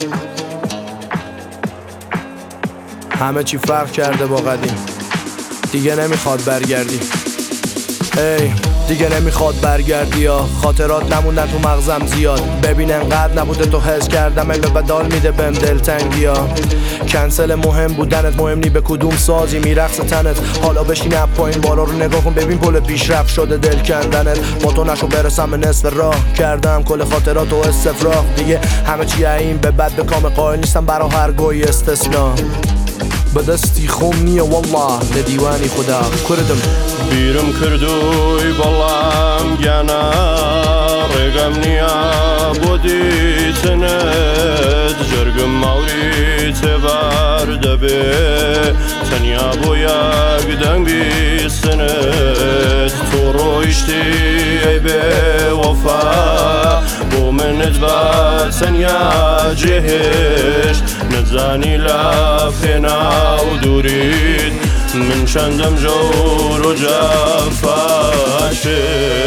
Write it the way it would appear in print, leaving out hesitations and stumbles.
همه چی فرق کرده با قدیم، دیگه نمیخواد برگردی. ای دیگه نمیخواد برگردی یا خاطرات نموندن تو مغزم زیاد. ببین انقدر نبوده تو حس کردم علم بدال میده بهم دلتنگی ها. کنسل مهم بودنت مهم نی به کدوم سازی میرقص تنت. حالا بشین اپ پایین بالا رو نگاه کن ببین پل پیشرفت شده دل کندنت. با تو نشو برسم به نصف راه کردم کل خاطرات و استفراغ. دیگه همه چی این به بد به کام قائل نیستم برا هر گوی استثنا. به دستی خوم نیه والله لدیوانی خدا کردم بیرم کردوی بەڵام گیانە ڕێگەم نییە بۆ دیتنت. جەرگم ماوری تێبار دەبێ تەنیا بۆ یەک دەنگ بیستنت. تۆ ڕۆیشتی ئەی بێوەفا بۆ منت بە تەنیا جێهێشت. نەتزانی لە پێنا و دووریت من چەندەم ژەور و جەفاشێ.